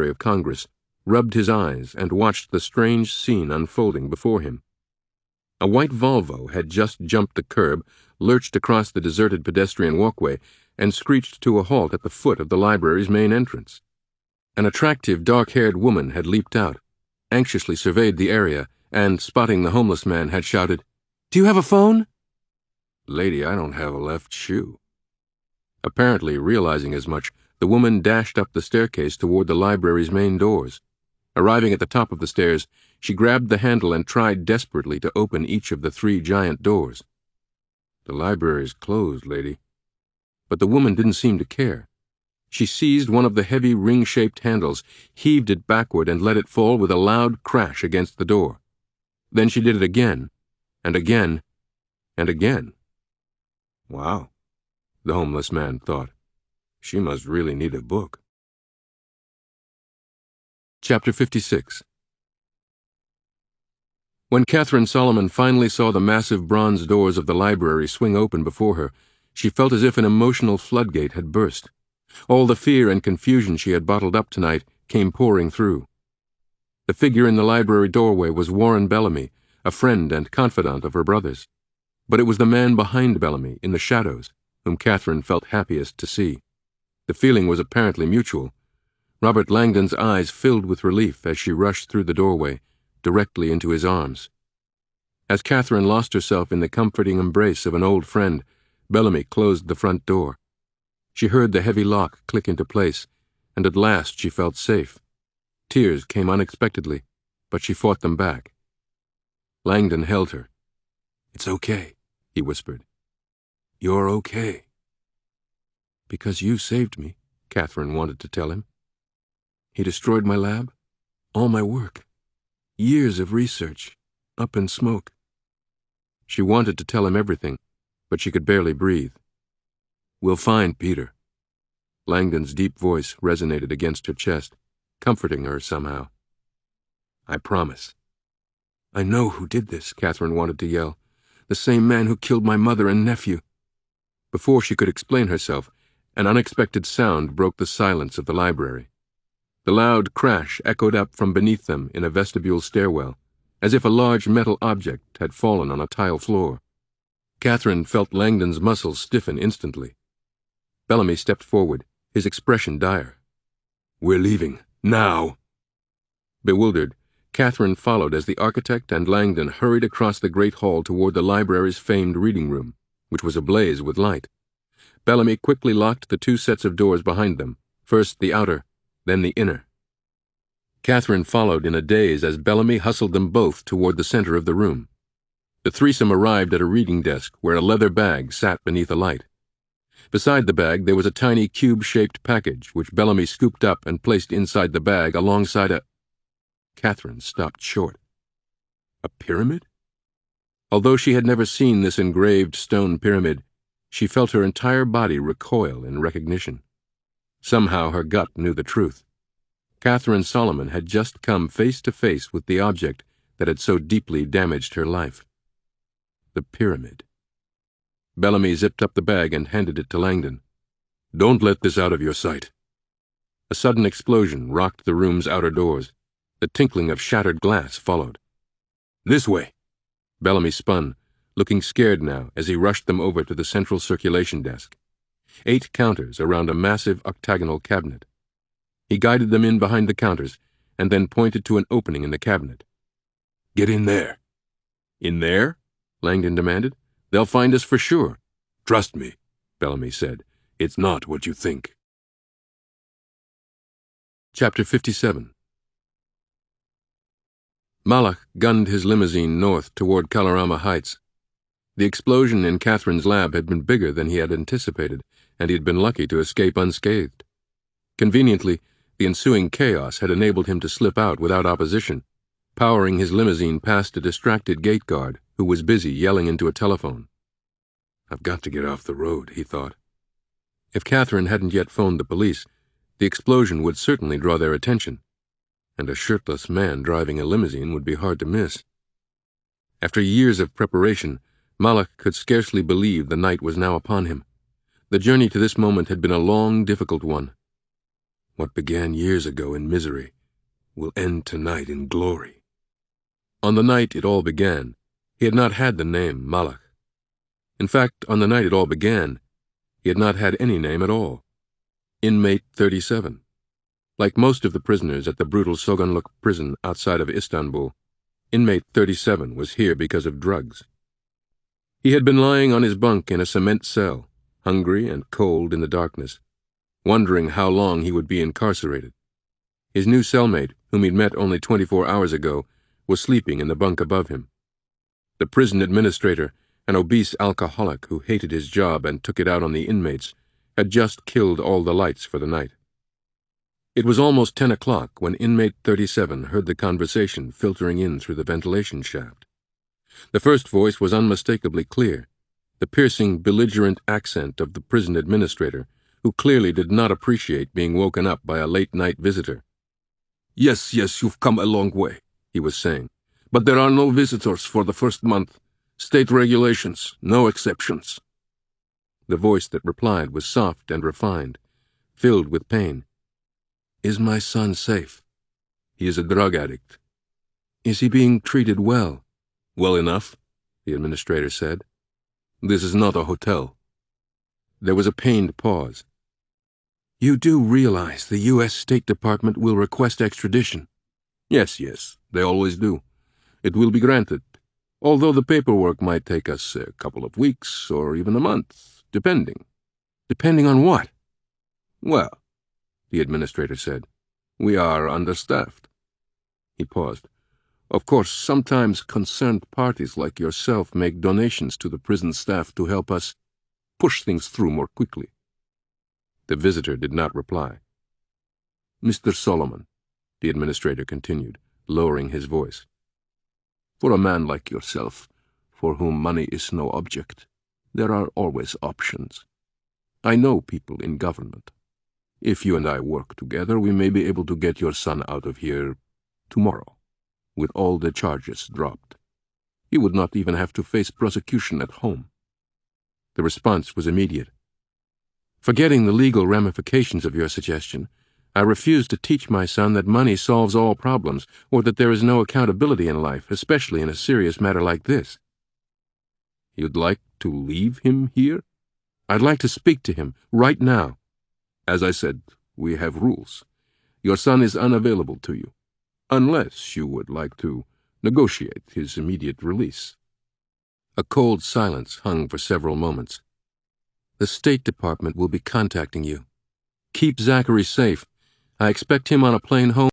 Library of Congress, rubbed his eyes and watched the strange scene unfolding before him. A white Volvo had just jumped the curb, lurched across the deserted pedestrian walkway, and screeched to a halt at the foot of the library's main entrance. An attractive, dark-haired woman had leaped out, anxiously surveyed the area, and, spotting the homeless man, had shouted, "Do you have a phone?" "Lady, I don't have a left shoe." Apparently realizing as much, the woman dashed up the staircase toward the library's main doors. Arriving at the top of the stairs, she grabbed the handle and tried desperately to open each of the 3 giant doors. "The library's closed, lady." But the woman didn't seem to care. She seized one of the heavy ring-shaped handles, heaved it backward, and let it fall with a loud crash against the door. Then she did it again, and again, and again. "Wow," the homeless man thought. "She must really need a book." Chapter 56. When Catherine Solomon finally saw the massive bronze doors of the library swing open before her, she felt as if an emotional floodgate had burst. All the fear and confusion she had bottled up tonight came pouring through. The figure in the library doorway was Warren Bellamy, a friend and confidant of her brother's. But it was the man behind Bellamy, in the shadows, whom Catherine felt happiest to see. The feeling was apparently mutual. Robert Langdon's eyes filled with relief as she rushed through the doorway, directly into his arms. As Catherine lost herself in the comforting embrace of an old friend, Bellamy closed the front door. She heard the heavy lock click into place, and at last she felt safe. Tears came unexpectedly, but she fought them back. Langdon held her. "It's okay," he whispered. "You're okay." "Because you saved me," Catherine wanted to tell him. "He destroyed my lab, all my work, years of research, up in smoke." She wanted to tell him everything, but she could barely breathe. "We'll find Peter." Langdon's deep voice resonated against her chest, comforting her somehow. "I promise." "I know who did this," Catherine wanted to yell. "The same man who killed my mother and nephew." Before she could explain herself, an unexpected sound broke the silence of the library. The loud crash echoed up from beneath them in a vestibule stairwell, as if a large metal object had fallen on a tile floor. Catherine felt Langdon's muscles stiffen instantly. Bellamy stepped forward, his expression dire. "We're leaving, now." Bewildered, Catherine followed as the architect and Langdon hurried across the great hall toward the library's famed reading room, which was ablaze with light. Bellamy quickly locked the 2 sets of doors behind them, first the outer, then the inner. Catherine followed in a daze as Bellamy hustled them both toward the center of the room. The threesome arrived at a reading desk where a leather bag sat beneath a light. Beside the bag there was a tiny cube-shaped package which Bellamy scooped up and placed inside the bag alongside a... Catherine stopped short. A pyramid? Although she had never seen this engraved stone pyramid, she felt her entire body recoil in recognition. Somehow her gut knew the truth. Catherine Solomon had just come face to face with the object that had so deeply damaged her life. The pyramid. Bellamy zipped up the bag and handed it to Langdon. "Don't let this out of your sight." A sudden explosion rocked the room's outer doors. The tinkling of shattered glass followed. "This way." Bellamy spun, looking scared now as he rushed them over to the central circulation desk. 8 counters around a massive octagonal cabinet. He guided them in behind the counters and then pointed to an opening in the cabinet. "Get in there." "In there?" Langdon demanded. "They'll find us for sure." "Trust me," Bellamy said. "It's not what you think." Chapter 57. Malach gunned his limousine north toward Kalorama Heights. The explosion in Catherine's lab had been bigger than he had anticipated, and he had been lucky to escape unscathed. Conveniently, the ensuing chaos had enabled him to slip out without opposition, powering his limousine past a distracted gate guard who was busy yelling into a telephone. "I've got to get off the road," he thought. If Catherine hadn't yet phoned the police, the explosion would certainly draw their attention, and a shirtless man driving a limousine would be hard to miss. After years of preparation, Malach could scarcely believe the night was now upon him. The journey to this moment had been a long, difficult one. What began years ago in misery will end tonight in glory. On the night it all began, he had not had the name Malach. In fact, on the night it all began, he had not had any name at all. Inmate 37. Like most of the prisoners at the brutal Soganluk prison outside of Istanbul, Inmate 37 was here because of drugs. He had been lying on his bunk in a cement cell, hungry and cold in the darkness, wondering how long he would be incarcerated. His new cellmate, whom he'd met only 24 hours ago, was sleeping in the bunk above him. The prison administrator, an obese alcoholic who hated his job and took it out on the inmates, had just killed all the lights for the night. It was almost 10 o'clock when Inmate 37 heard the conversation filtering in through the ventilation shaft. The first voice was unmistakably clear, the piercing, belligerent accent of the prison administrator, who clearly did not appreciate being woken up by a late-night visitor. "Yes, you've come a long way," he was saying. "But there are no visitors for the first month. State regulations, no exceptions." The voice that replied was soft and refined, filled with pain. "Is my son safe?" "He is a drug addict." "Is he being treated well?" "Well enough," the administrator said. "This is not a hotel." There was a pained pause. "You do realize the U.S. State Department will request extradition?" Yes, they always do. It will be granted, although the paperwork might take us a couple of weeks or even a month, depending. Depending on what? Well, the administrator said, we are understaffed. He paused. Of course, sometimes concerned parties like yourself make donations to the prison staff to help us push things through more quickly. The visitor did not reply. Mr. Solomon, the administrator continued, lowering his voice, for a man like yourself, for whom money is no object, there are always options. I know people in government. If you and I work together, we may be able to get your son out of here tomorrow, with all the charges dropped. He would not even have to face prosecution at home. The response was immediate. Forgetting the legal ramifications of your suggestion, I refuse to teach my son that money solves all problems, or that there is no accountability in life, especially in a serious matter like this. You'd like to leave him here? I'd like to speak to him, right now. As I said, we have rules. Your son is unavailable to you, unless you would like to negotiate his immediate release. A cold silence hung for several moments. The State Department will be contacting you. Keep Zachary safe. I expect him on a plane home